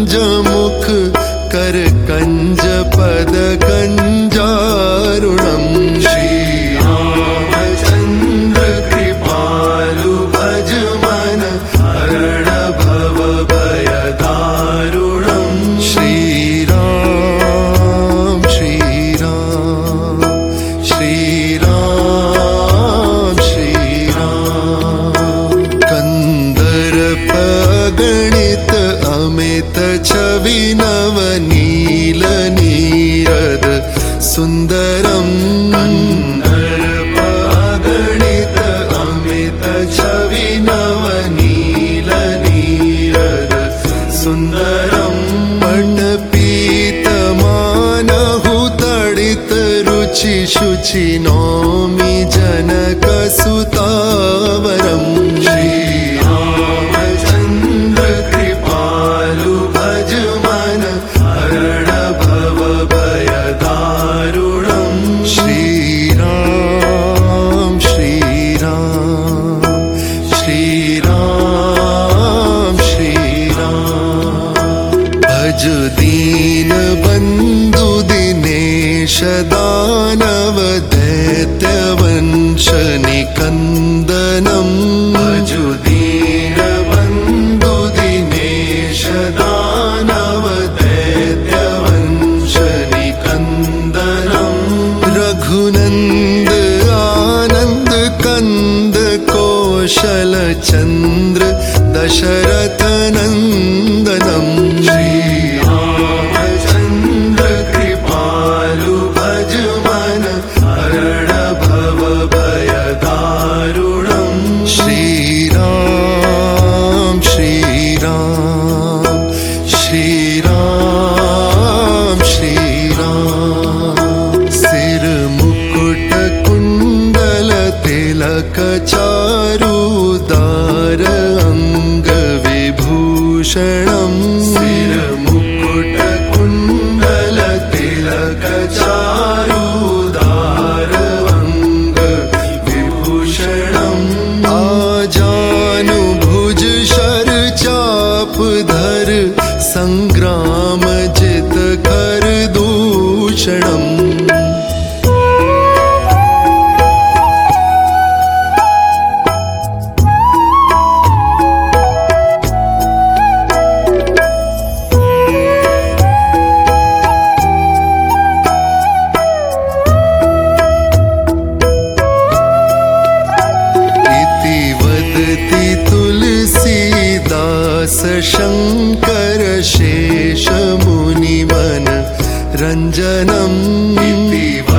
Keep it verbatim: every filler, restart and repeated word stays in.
मुख कर कंज पद कंजारुणम् श्रीरामचन्द्र कृपालु भज मन हरण भव भय दारुणम् श्रीराम श्रीराम श्रीराम श्रीराम कंदर्प गणित अमित छवि नवनील नीरद सुंदरम् कंदर्प गणित अमित छवि नवनील नीरद सुंदरम् पटपीत मानहु तडित रुचि शुचि नौमि जनक सुतावरम् श्रीरामचन्द्र कृपालु भज मन हरण भव भय दारुणम् श्रीराम श्रीराम श्रीराम श्रीराम भज दीन बंधु दिनेश दानव दैत्य वंश निकंदनम् भजु दीन बंधु दिनेश दानव दैत्य वंश निकंदनम् रघुनंद आनंद कंद कौशल चंद्र दशरथ नंदनम् श्रीरामचन्द्र कृपालु भज मन हरण भव भय दारुणम् श्रीराम श्रीराम श्रीराम श्रीराम सिर मुकुट कुंडल तिलक चारुदार अंग विभूषणम् सिर मुकुट कुंडल तिलक चारुदार अंग विभूषणम् आजानुभुज शर चाप धर संग्राम जित कर दूषणम् तुलसीदास शंकर शेष मुनि मन रंजनम्।